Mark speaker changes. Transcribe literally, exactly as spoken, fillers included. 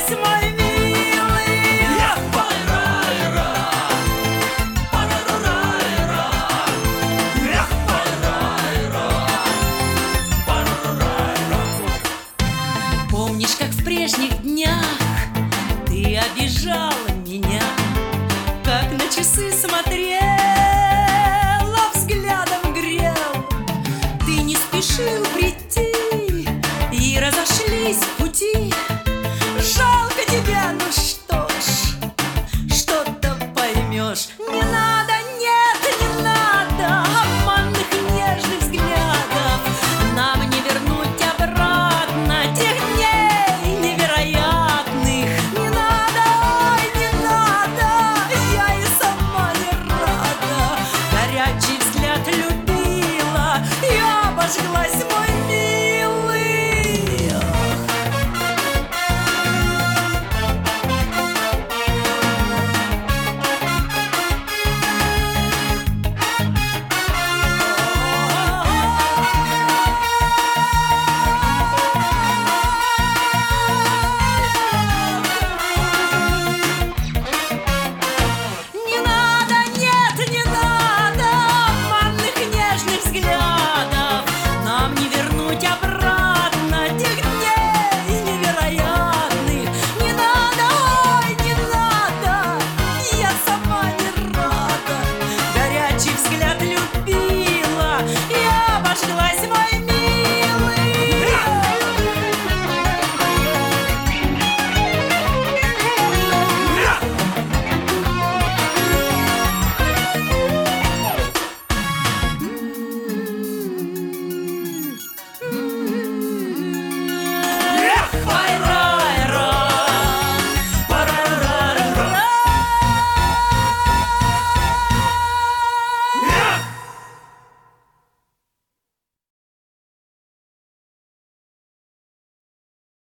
Speaker 1: обожглась, мой милый.
Speaker 2: Эх, парайра, парарайра, эх, парайра, парарайра.
Speaker 1: Помнишь, как в прежних днях ты обижала меня, как на часы смотрела, взглядом грел. Ты не спешил прийти, и разошлись пути. Жалко тебя, ну что ж, что-то поймешь. Не надо, нет, не надо обманных нежных взглядов. Нам не вернуть обратно тех дней невероятных. Не надо, ой, не надо, я и сама не рада. Горячий взгляд любила и обожглась, мой милый. Не надо, нет, не надо обманных нежных взглядов. Нам не вернуть обратно